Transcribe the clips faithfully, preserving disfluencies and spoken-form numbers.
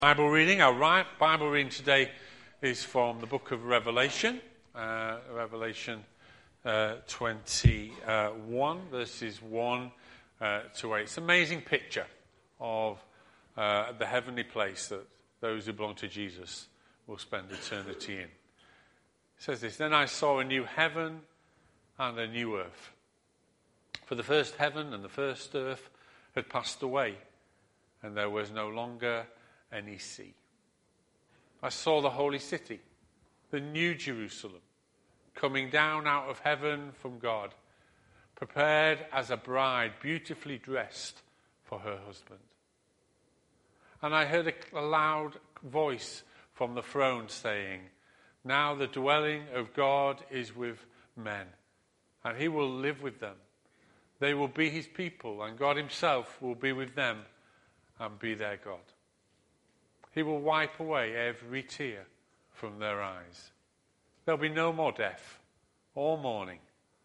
Bible reading. Our Bible reading today is from the book of Revelation, uh, Revelation uh, twenty-one, verses one uh, to eight. It's an amazing picture of uh, the heavenly place that those who belong to Jesus will spend eternity in. It says this, "Then I saw a new heaven and a new earth. For the first heaven and the first earth had passed away, and there was no longer any sea. I saw the holy city, the new Jerusalem, coming down out of heaven from God, prepared as a bride beautifully dressed for her husband. And I heard a, a loud voice from the throne saying, 'Now the dwelling of God is with men, and he will live with them. They will be his people, and God himself will be with them and be their God. He will wipe away every tear from their eyes. There'll be no more death or mourning.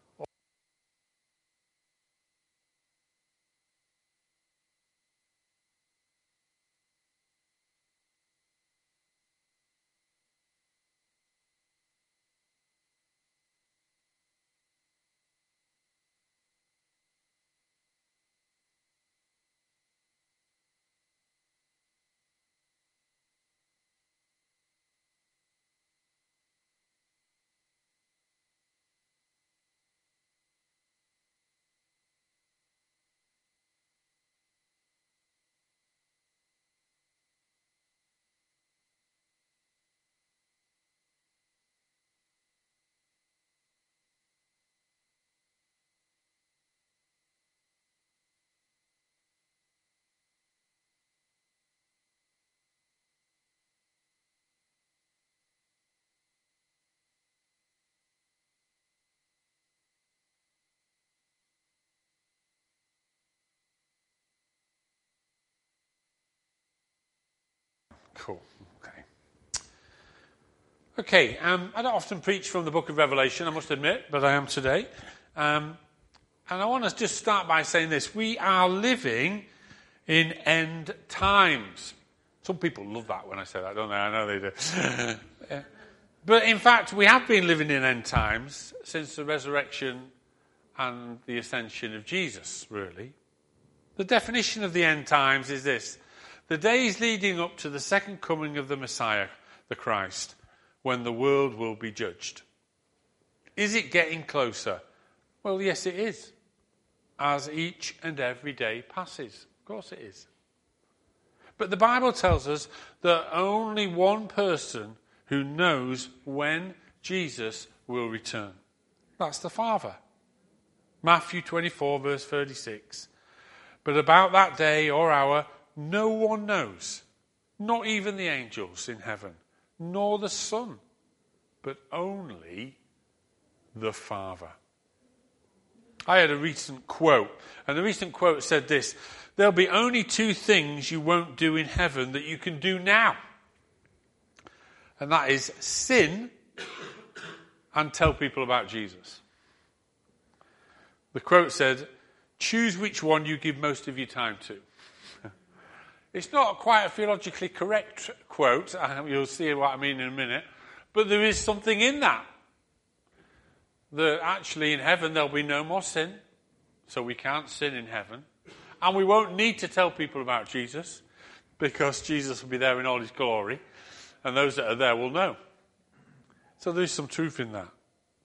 Cool. Okay. Okay, um, I don't often preach from the book of Revelation, I must admit, but I am today. Um, and I want to just start by saying this. We are living in end times. Some people love that when I say that, don't they? I know they do. yeah. But in fact, we have been living in end times since the resurrection and the ascension of Jesus, really. The definition of the end times is this: the days leading up to the second coming of the Messiah, the Christ, when the world will be judged. Is it getting closer? Well, yes, it is. As each and every day passes. Of course it is. But the Bible tells us that only one person who knows when Jesus will return. That's the Father. Matthew twenty-four, verse thirty-six. But about that day or hour, no one knows, not even the angels in heaven, nor the Son, but only the Father. I had a recent quote, and the recent quote said this: "There'll be only two things you won't do in heaven that you can do now. And that is sin and tell people about Jesus." The quote said, "Choose which one you give most of your time to." It's not quite a theologically correct quote. You'll see what I mean in a minute. But there is something in that. That actually in heaven there'll be no more sin. So we can't sin in heaven. And we won't need to tell people about Jesus, because Jesus will be there in all his glory. And those that are there will know. So there's some truth in that.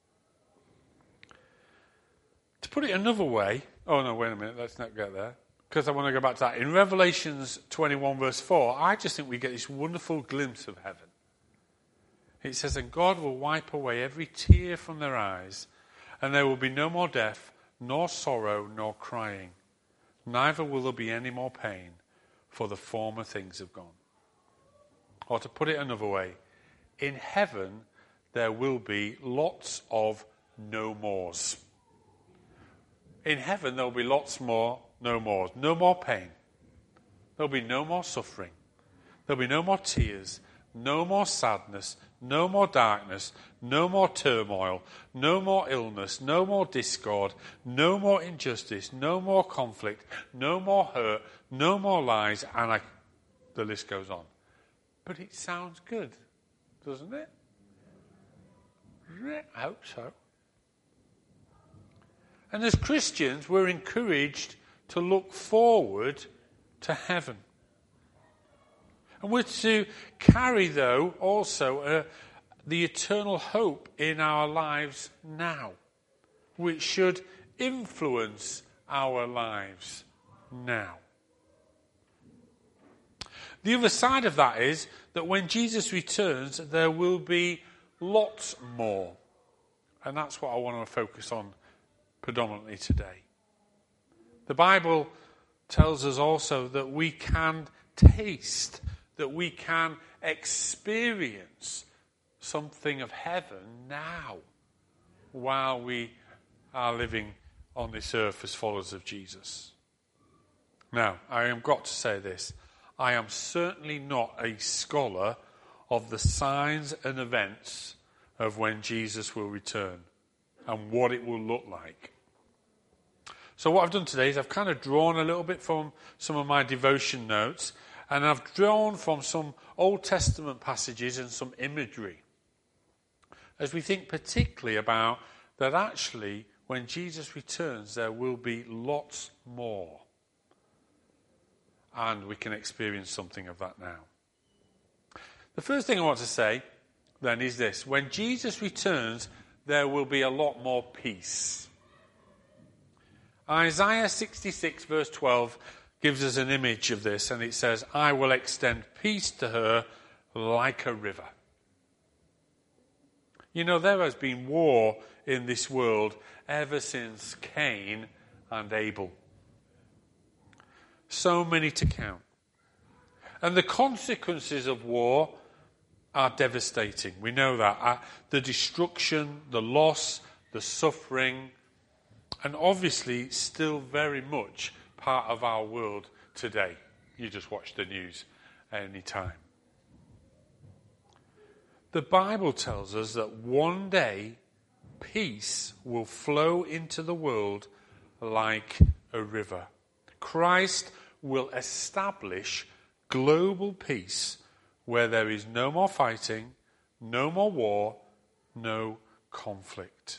To put it another way... Oh no, wait a minute. Let's not get there. Because I want to go back to that. In Revelations twenty-one, verse four, I just think we get this wonderful glimpse of heaven. It says, "And God will wipe away every tear from their eyes, and there will be no more death, nor sorrow, nor crying. Neither will there be any more pain, for the former things have gone." Or to put it another way, in heaven there will be lots of no mores. In heaven there will be lots more no more. No more pain. There'll be no more suffering. There'll be no more tears. No more sadness. No more darkness. No more turmoil. No more illness. No more discord. No more injustice. No more conflict. No more hurt. No more lies. And I, the list goes on. But it sounds good, doesn't it? I hope so. And as Christians, we're encouraged to look forward to heaven. And we're to carry, though, also uh, the eternal hope in our lives now, which should influence our lives now. The other side of that is that when Jesus returns, there will be lots more. And that's what I want to focus on predominantly today. The Bible tells us also that we can taste, that we can experience something of heaven now while we are living on this earth as followers of Jesus. Now, I have got to say this. I am certainly not a scholar of the signs and events of when Jesus will return and what it will look like. So what I've done today is I've kind of drawn a little bit from some of my devotion notes, and I've drawn from some Old Testament passages and some imagery, as we think particularly about that actually when Jesus returns there will be lots more. And we can experience something of that now. The first thing I want to say, then, is this. When Jesus returns, there will be a lot more peace. Isaiah sixty-six, verse twelve, gives us an image of this, and it says, I will extend peace to her like a river. You know, there has been war in this world ever since Cain and Abel. So many to count. And the consequences of war are devastating. We know that. Uh, the destruction, the loss, the suffering, and obviously still very much part of our world today. You just watch the news any time. The Bible tells us that one day peace will flow into the world like a river. Christ will establish global peace where there is no more fighting, no more war, no conflict.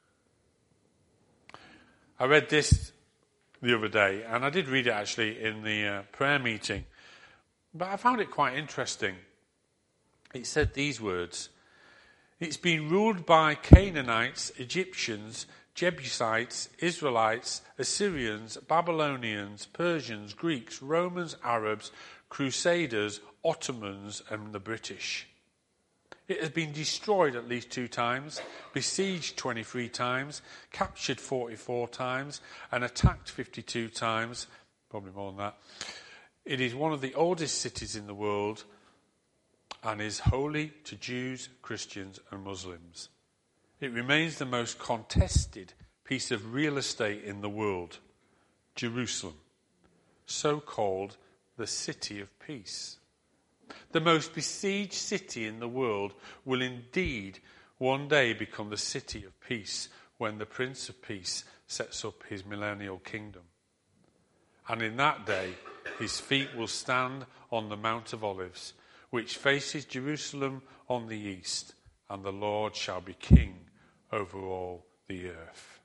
I read this the other day, and I did read it actually in the uh, prayer meeting, but I found it quite interesting. It said these words: it's been ruled by Canaanites, Egyptians, Jebusites, Israelites, Assyrians, Babylonians, Persians, Greeks, Romans, Arabs, Crusaders, Ottomans, and the British. It has been destroyed at least two times, besieged twenty-three times, captured forty-four times, and attacked fifty-two times, probably more than that. It is one of the oldest cities in the world and is holy to Jews, Christians, and Muslims. It remains the most contested piece of real estate in the world, Jerusalem, so called the City of Peace. The most besieged city in the world will indeed one day become the City of Peace when the Prince of Peace sets up his millennial kingdom. And in that day, his feet will stand on the Mount of Olives, which faces Jerusalem on the east, and the Lord shall be king over all the earth.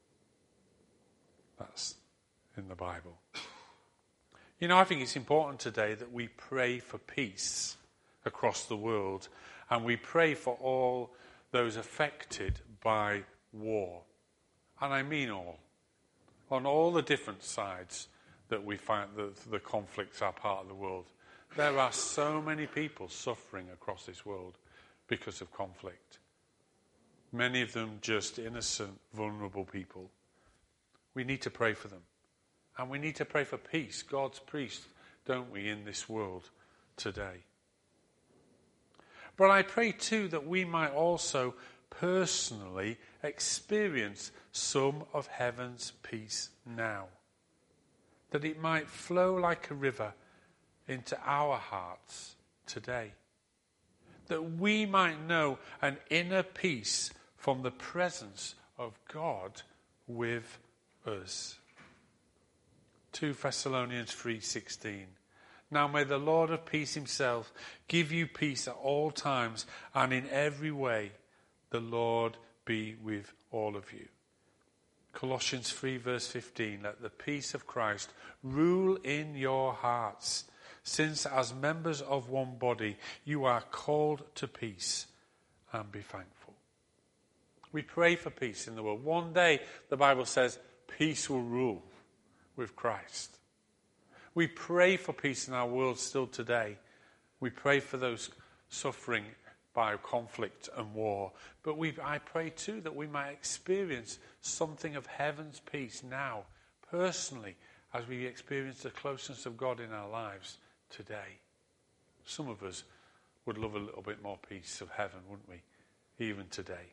That's in the Bible. You know, I think it's important today that we pray for peace across the world, and we pray for all those affected by war. And I mean all. On all the different sides that we find that the conflicts are part of the world. There are so many people suffering across this world because of conflict. Many of them just innocent, vulnerable people. We need to pray for them. And we need to pray for peace, God's peace, don't we, in this world today. But I pray too that we might also personally experience some of heaven's peace now. That it might flow like a river into our hearts today. That we might know an inner peace from the presence of God with us. Second Thessalonians three sixteen. Now may the Lord of peace himself give you peace at all times and in every way. The Lord be with all of you. Colossians three verse fifteen, let the peace of Christ rule in your hearts, since as members of one body you are called to peace, and be thankful. We pray for peace in the world. One day, the Bible says, peace will rule with Christ. We pray for peace in our world still today. We pray for those suffering by conflict and war. But we, I pray too that we might experience something of heaven's peace now, personally, as we experience the closeness of God in our lives today. Some of us would love a little bit more peace of heaven, wouldn't we? Even today.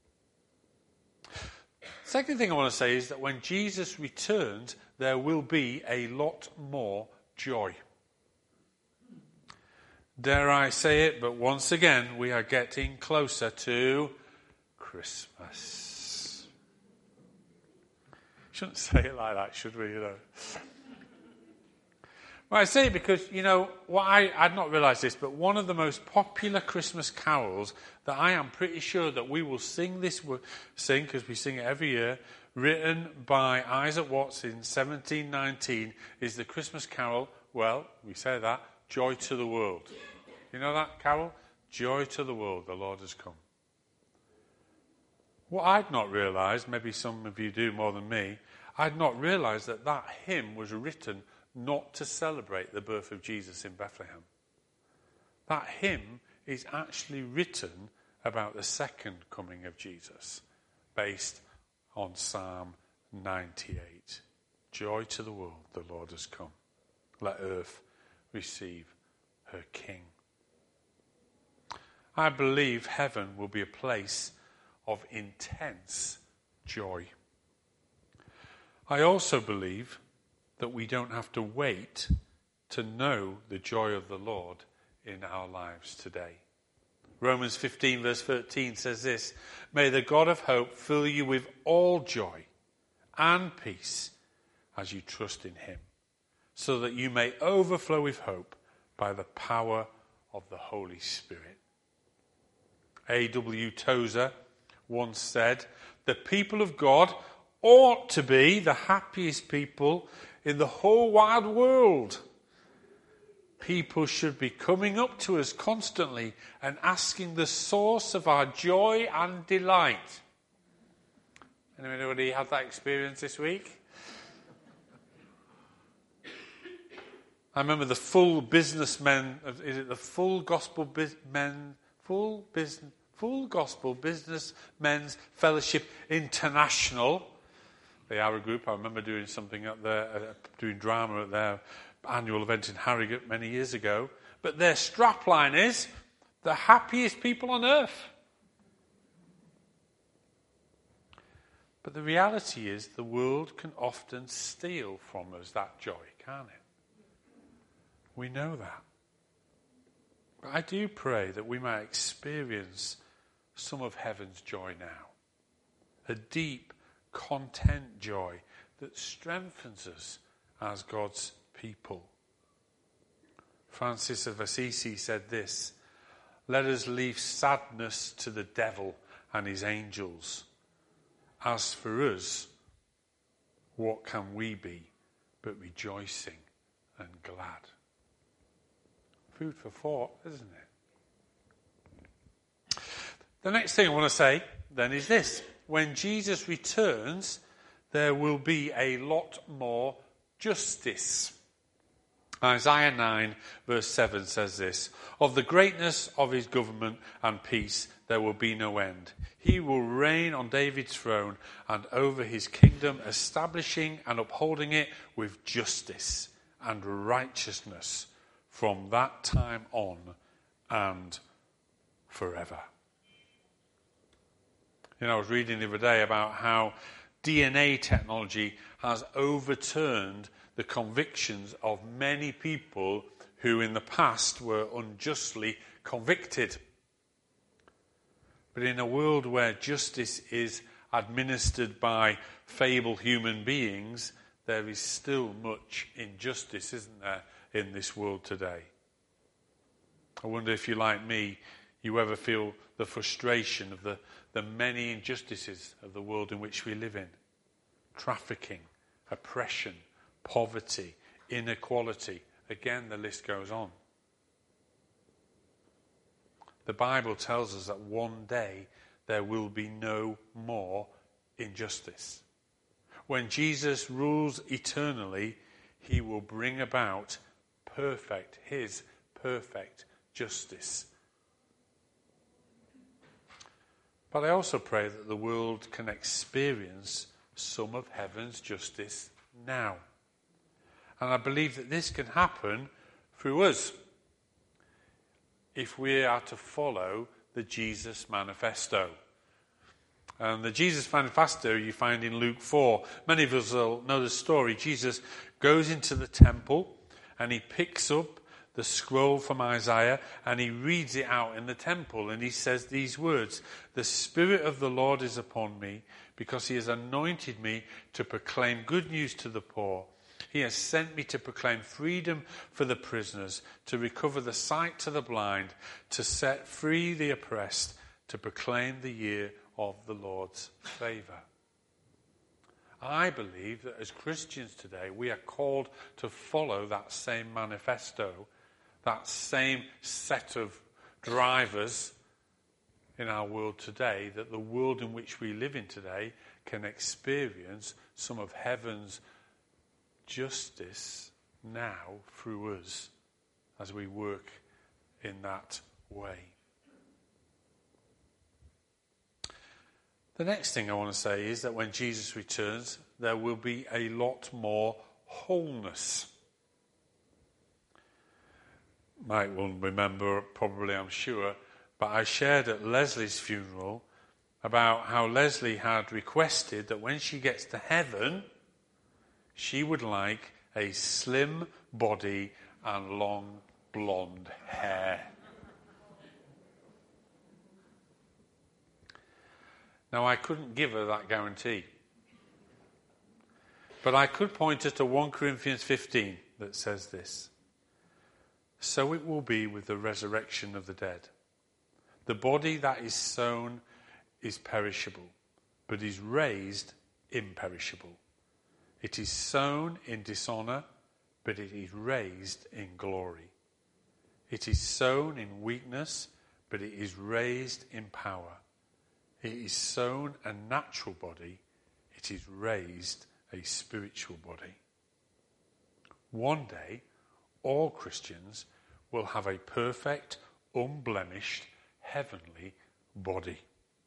Second thing I want to say is that when Jesus returns, there will be a lot more joy. Dare I say it, but once again, we are getting closer to Christmas. Shouldn't say it like that, should we, you know? Well, I say it because, you know, what I, I'd not realised this, but one of the most popular Christmas carols that I am pretty sure that we will sing this, sing, because we sing it every year, written by Isaac Watts in seventeen nineteen, is the Christmas carol, well, we say that, Joy to the World. You know that carol? Joy to the world, the Lord has come. What I'd not realised, maybe some of you do more than me, I'd not realised that that hymn was written not to celebrate the birth of Jesus in Bethlehem. That hymn is actually written about the second coming of Jesus, based on Psalm ninety-eight. Joy to the world, the Lord has come. Let earth receive her King. I believe heaven will be a place of intense joy. I also believe that we don't have to wait to know the joy of the Lord in our lives today. Romans fifteen verse thirteen says this, may the God of hope fill you with all joy and peace as you trust in him, so that you may overflow with hope by the power of the Holy Spirit. A W Tozer once said, the people of God ought to be the happiest people in the whole wide world. People should be coming up to us constantly and asking the source of our joy and delight. Anybody had that experience this week? I remember the full businessmen, is it the full gospel biz, men, full business, full gospel businessmen's fellowship international. They are a group. I remember doing something at their, uh, doing drama at their annual event in Harrogate many years ago. But their strapline is the happiest people on earth. But the reality is the world can often steal from us that joy, can't it? We know that. But I do pray that we might experience some of heaven's joy now. A deep, content joy that strengthens us as God's people. Francis of Assisi said this, let us leave sadness to the devil and his angels. As for us, what can we be but rejoicing and glad? Food for thought, isn't it? The next thing I want to say then is this. When Jesus returns, there will be a lot more justice. Isaiah nine verse seven says this, of the greatness of his government and peace there will be no end. He will reign on David's throne and over his kingdom, establishing and upholding it with justice and righteousness from that time on and forever. You know, I was reading the other day about how D N A technology has overturned the convictions of many people who in the past were unjustly convicted. But in a world where justice is administered by feeble human beings, there is still much injustice, isn't there, in this world today. I wonder if you're like me, you ever feel the frustration of the, the many injustices of the world in which we live in. Trafficking, oppression, poverty, inequality. Again, the list goes on. The Bible tells us that one day there will be no more injustice. When Jesus rules eternally, he will bring about perfect, his perfect justice. But I also pray that the world can experience some of heaven's justice now. And I believe that this can happen through us, if we are to follow the Jesus Manifesto. And the Jesus Manifesto you find in Luke four. Many of us will know the story. Jesus goes into the temple and he picks up the scroll from Isaiah and he reads it out in the temple. And he says these words, "The Spirit of the Lord is upon me because he has anointed me to proclaim good news to the poor. He has sent me to proclaim freedom for the prisoners, to recover the sight to the blind, to set free the oppressed, to proclaim the year of the Lord's favour." I believe that as Christians today, we are called to follow that same manifesto, that same set of drivers in our world today, that the world in which we live in today can experience some of heaven's justice now through us as we work in that way. The next thing I want to say is that when Jesus returns, there will be a lot more wholeness. Mike will remember, probably, I'm sure, but I shared at Leslie's funeral about how Leslie had requested that when she gets to heaven, she would like a slim body and long blonde hair. Now, I couldn't give her that guarantee. But I could point her to First Corinthians fifteen that says this. "So it will be with the resurrection of the dead. The body that is sown is perishable, but is raised imperishable. It is sown in dishonour, but it is raised in glory. It is sown in weakness, but it is raised in power. It is sown a natural body, it is raised a spiritual body." One day, all Christians will have a perfect, unblemished, heavenly body.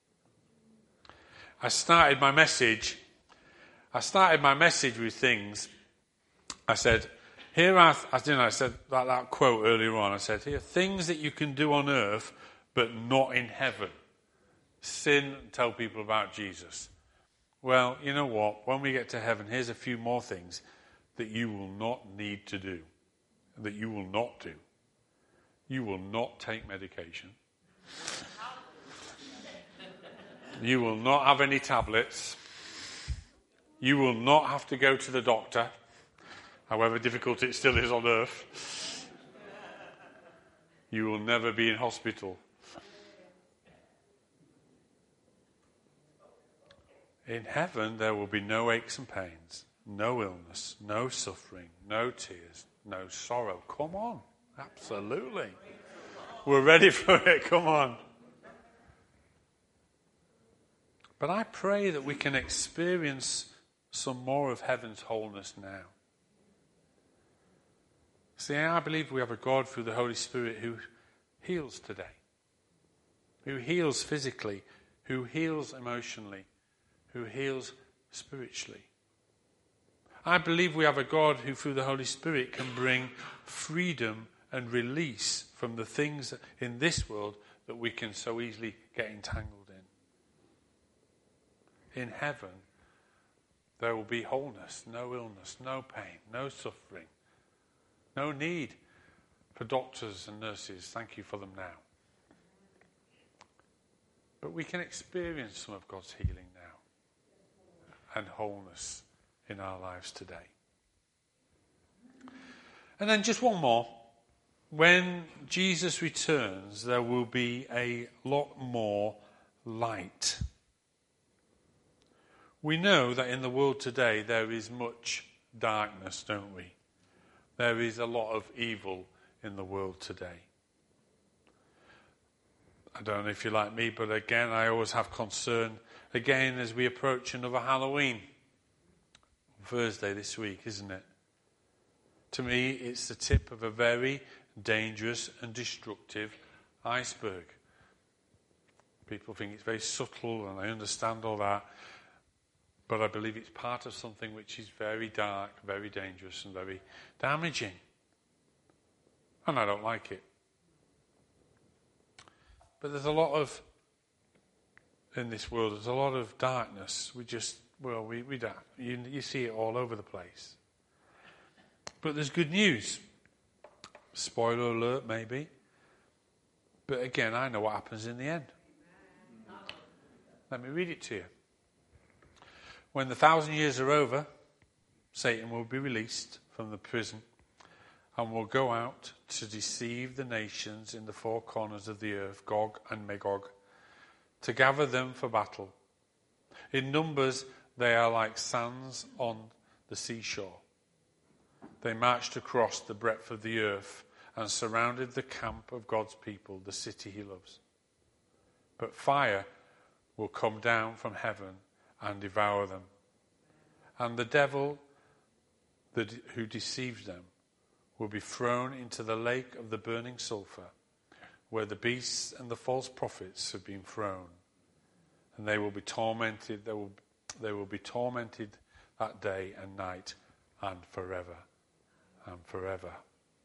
I started my message I started my message with things. I said, here are, as you know, I said that, that quote earlier on. I said, here are things that you can do on earth, but not in heaven. Sin and tell people about Jesus. Well, you know what? When we get to heaven, here's a few more things that you will not need to do, that you will not do. You will not take medication. You will not have any tablets. You will not have to go to the doctor, however difficult it still is on earth. You will never be in hospital. In heaven, there will be no aches and pains, no illness, no suffering, no tears, no sorrow. Come on. Absolutely. We're ready for it. Come on. But I pray that we can experience some more of heaven's wholeness now. See, I believe we have a God through the Holy Spirit who heals today, who heals physically, who heals emotionally, who heals spiritually. I believe we have a God who through the Holy Spirit can bring freedom and release from the things in this world that we can so easily get entangled in. In heaven, there will be wholeness, no illness, no pain, no suffering, no need for doctors and nurses. Thank you for them now. But we can experience some of God's healing now and wholeness in our lives today. And then just one more. When Jesus returns, there will be a lot more light. We know that in the world today there is much darkness, don't we? There is a lot of evil in the world today. I don't know if you're like me, but again, I always have concern, again, as we approach another Halloween. Thursday this week, isn't it? To me, it's the tip of a very dangerous and destructive iceberg. People think it's very subtle, and I understand all that. But I believe it's part of something which is very dark, very dangerous, and very damaging. And I don't like it. But there's a lot of, in this world, there's a lot of darkness. We just, well, we, we don't, you, you see it all over the place. But there's good news. Spoiler alert, maybe. But again, I know what happens in the end. Let me read it to you. When the thousand years are over, Satan will be released from the prison and will go out to deceive the nations in the four corners of the earth, Gog and Magog, to gather them for battle. In numbers, they are like sands on the seashore. They marched across the breadth of the earth and surrounded the camp of God's people, the city he loves. But fire will come down from heaven and devour them. And the devil that, who deceived them will be thrown into the lake of the burning sulfur, where the beasts and the false prophets have been thrown. And they will be tormented, they will, they will be tormented that day and night and forever and forever.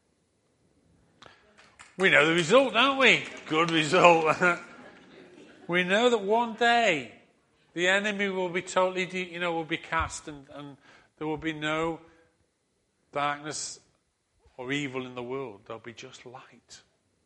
We know the result, don't we? Good result. We know that one day the enemy will be totally, de- you know, will be cast, and, and there will be no darkness or evil in the world. There'll be just light.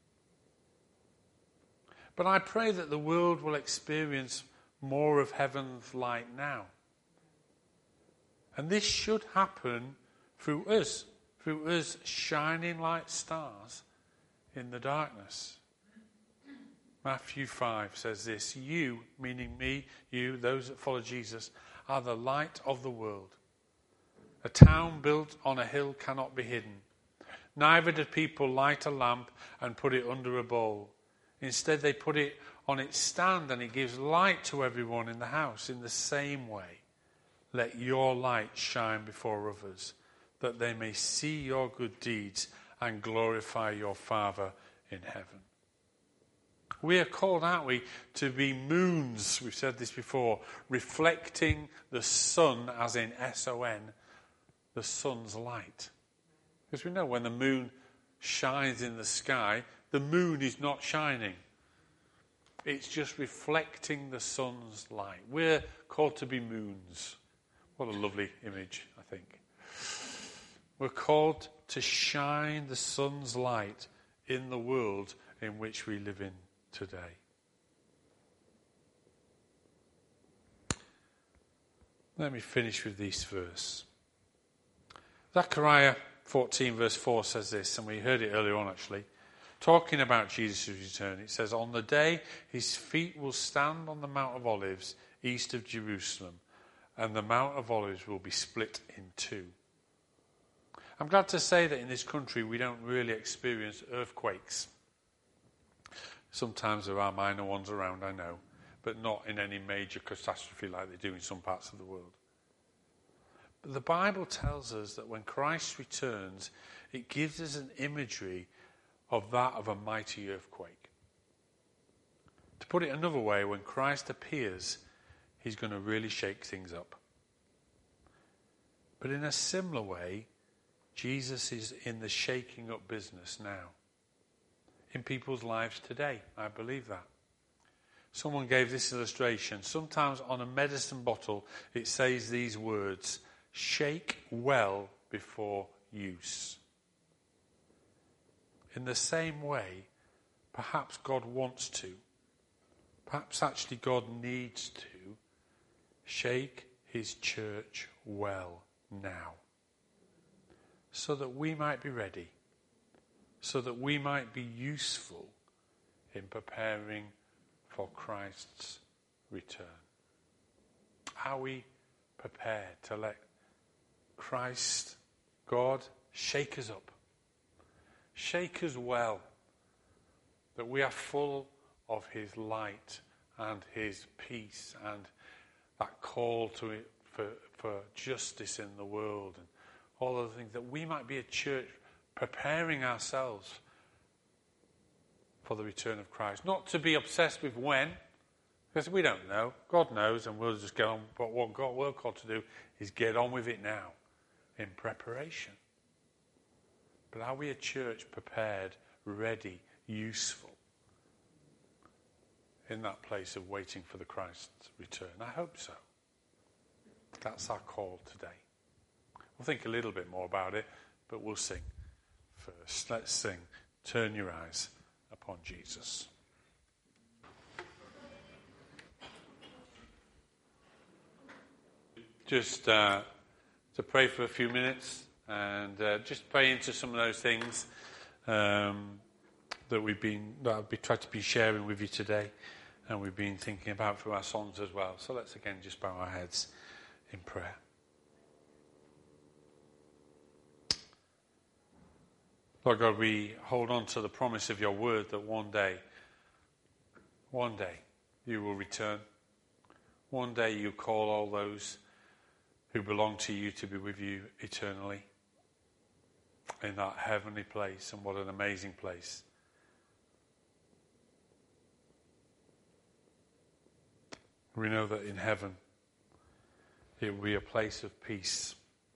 But I pray that the world will experience more of heaven's light now. And this should happen through us, through us shining like stars in the darkness. Matthew five says this: you, meaning me, you, those that follow Jesus, are the light of the world. A town built on a hill cannot be hidden. Neither do people light a lamp and put it under a bowl. Instead, they put it on its stand, and it gives light to everyone in the house. In the same way, let your light shine before others, that they may see your good deeds and glorify your Father in heaven. We are called, aren't we, to be moons, we've said this before, reflecting the sun, as in S O N, the sun's light. Because we know when the moon shines in the sky, the moon is not shining. It's just reflecting the sun's light. We're called to be moons. What a lovely image, I think. We're called to shine the sun's light in the world in which we live in today. Let me finish with this verse. Zechariah fourteen verse four says this, and we heard it earlier on actually, talking about Jesus' return. It says, on the day his feet will stand on the Mount of Olives east of Jerusalem, and the Mount of Olives will be split in two. I'm glad to say that in this country we don't really experience earthquakes. Sometimes there are minor ones around, I know, but not in any major catastrophe like they do in some parts of the world. But the Bible tells us that when Christ returns, it gives us an imagery of that of a mighty earthquake. To put it another way, when Christ appears, he's going to really shake things up. But in a similar way, Jesus is in the shaking up business now. In people's lives today. I believe that. Someone gave this illustration. Sometimes on a medicine bottle it says these words, shake well before use. In the same way, perhaps God wants to, perhaps actually God needs to shake his church well now. so that we might be ready, so that we might be useful in preparing for Christ's return. Are we prepared to let Christ, God, shake us up? Shake us well, that we are full of his light and his peace and that call to it for, for justice in the world and all other things, that we might be a church preparing ourselves for the return of Christ. Not to be obsessed with when, because we don't know. God knows, and we'll just get on. But what God, we're called to do is get on with it now in preparation. But are we a church prepared, ready, useful in that place of waiting for the Christ's return? I hope so. That's our call today. We'll think a little bit more about it, but we'll sing first. Let's sing, Turn Your Eyes Upon Jesus. Just uh, to pray for a few minutes and uh, just pray into some of those things um, that we've been, that I've been, tried to be sharing with you today, and we've been thinking about through our songs as well. So let's again just bow our heads in prayer. Lord God, we hold on to the promise of your word that one day, one day you will return. One day you call all those who belong to you to be with you eternally in that heavenly place, and what an amazing place. We know that in heaven it will be a place of peace.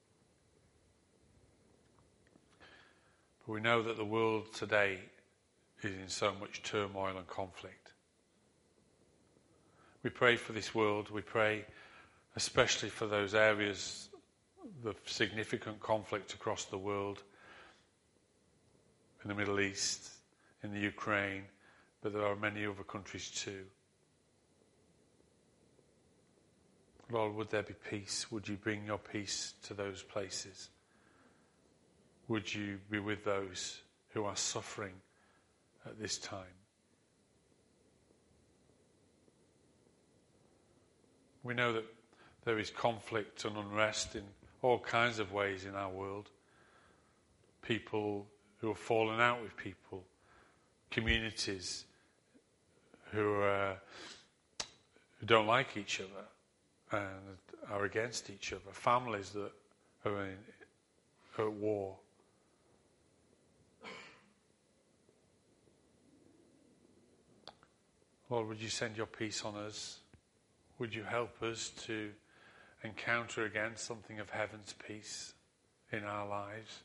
But we know that the world today is in so much turmoil and conflict. We pray for this world. We pray especially for those areas of significant conflict across the world, in the Middle East, in the Ukraine, but there are many other countries too. Lord, would there be peace? Would you bring your peace to those places? Would you be with those who are suffering at this time? We know that there is conflict and unrest in all kinds of ways in our world. People who have fallen out with people, communities who, are, who don't like each other and are against each other, families that are, in, are at war. Lord, would you send your peace on us? Would you help us to encounter again something of heaven's peace in our lives?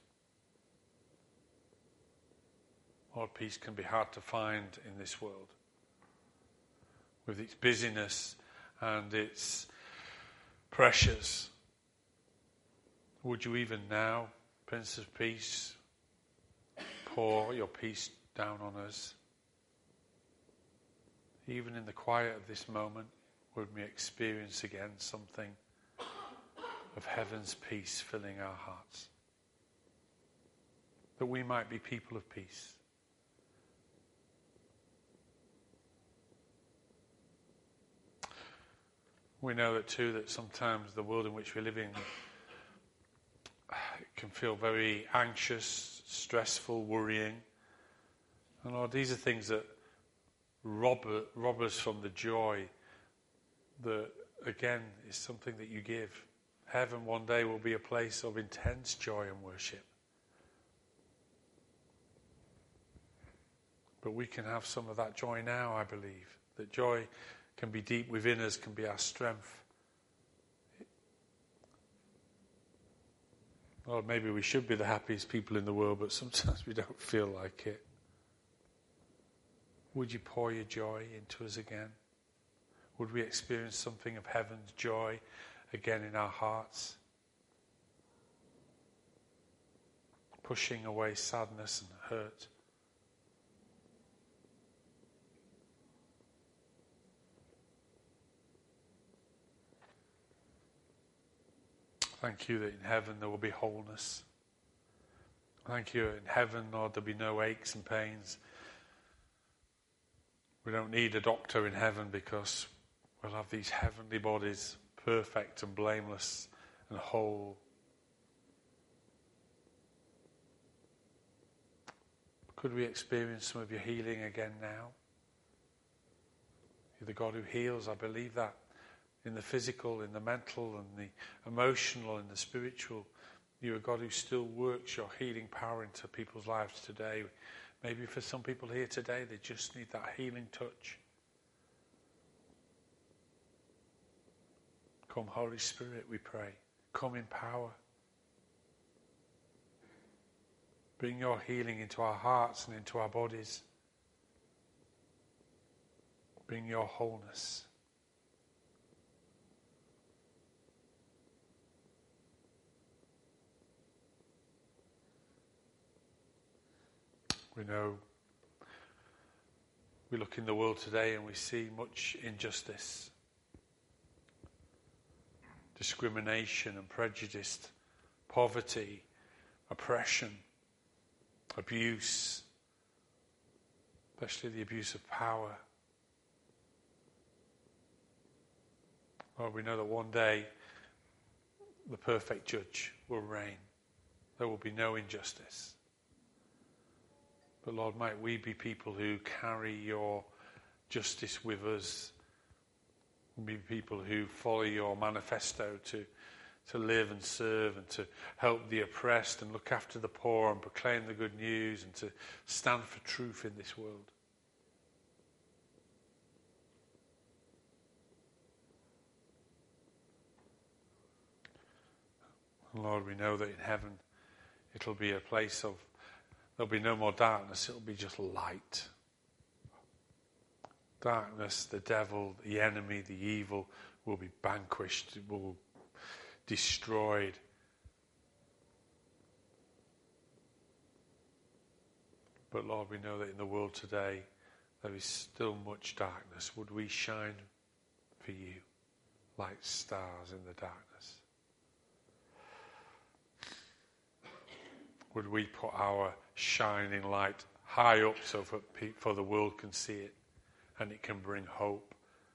Lord, peace can be hard to find in this world, with its busyness and its pressures. Would you even now, Prince of Peace, pour your peace down on us? Even in the quiet of this moment, would we experience again something of heaven's peace filling our hearts? That we might be people of peace. We know that too, that sometimes the world in which we live in can feel very anxious, stressful, worrying. And Lord, these are things that rob, rob us from the joy that, again, is something that you give. Heaven one day will be a place of intense joy and worship. But we can have some of that joy now, I believe. That joy can be deep within us, can be our strength. Lord, maybe we should be the happiest people in the world, but sometimes we don't feel like it. Would you pour your joy into us again? Would we experience something of heaven's joy again in our hearts? Pushing away sadness and hurt. Thank you that in heaven there will be wholeness. Thank you. In heaven, Lord, there'll be no aches and pains. We don't need a doctor in heaven because we'll have these heavenly bodies, perfect and blameless and whole. Could we experience some of your healing again now? You're the God who heals, I believe that. In the physical, in the mental, and the emotional, and the spiritual. You're a God who still works your healing power into people's lives today. Maybe for some people here today, they just need that healing touch. Come, Holy Spirit, we pray. Come in power. Bring your healing into our hearts and into our bodies. Bring your wholeness. We know, we look in the world today and we see much injustice, discrimination and prejudice, poverty, oppression, abuse, especially the abuse of power. Lord, we know that one day the perfect judge will reign. There will be no injustice. But Lord, might we be people who carry your justice with us. Be people who follow your manifesto to, to live and serve and to help the oppressed and look after the poor and proclaim the good news and to stand for truth in this world. And Lord, we know that in heaven it'll be a place of, there'll be no more darkness, it'll be just light. Darkness, the devil, the enemy, the evil will be vanquished, will be destroyed. But Lord, we know that in the world today there is still much darkness. Would we shine for you like stars in the darkness? Would we put our shining light high up so for, for the world can see it and it can bring hope?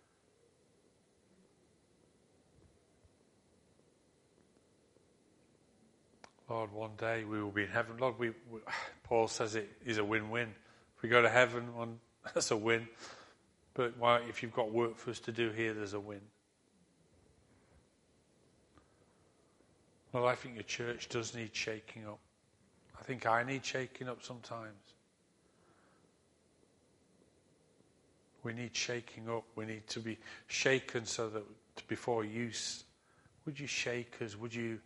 Lord, one day we will be in heaven. Lord, we, we, Paul says it is a win-win. If we go to heaven, one, that's a win. But why, if you've got work for us to do here, there's a win. Well, I think your church does need shaking up. I think I need shaking up sometimes. We need shaking up. We need to be shaken so that before use, would you shake us? Would you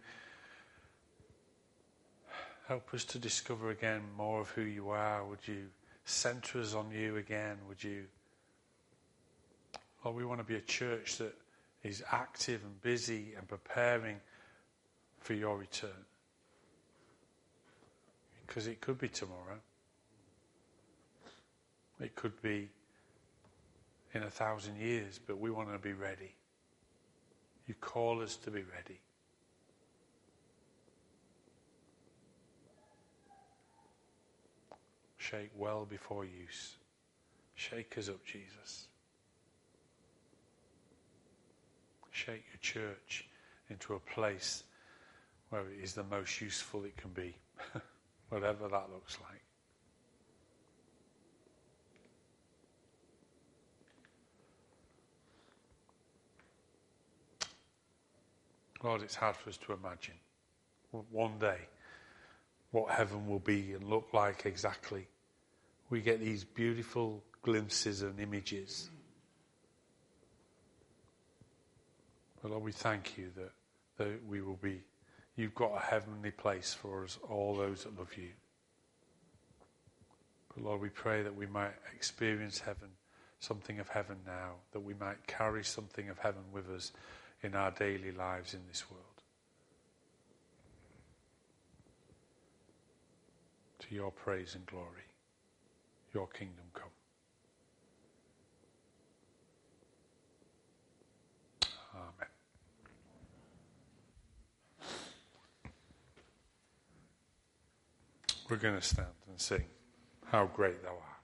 help us to discover again more of who you are? Would you center us on you again? Would you... Lord, we want to be a church that is active and busy and preparing for your return. Because it could be tomorrow. It could be in a thousand years, but we want to be ready. You call us to be ready. Shake well before use. Shake us up, Jesus. Shake your church into a place where it is the most useful it can be. Whatever that looks like. Lord, it's hard for us to imagine one day what heaven will be and look like exactly. We get these beautiful glimpses and images. But Lord, we thank you that, that we will be, you've got a heavenly place for us, all those that love you. But Lord, we pray that we might experience heaven, something of heaven now, that we might carry something of heaven with us in our daily lives in this world. To your praise and glory, your kingdom come. Amen. we're going to stand and sing How Great Thou Art.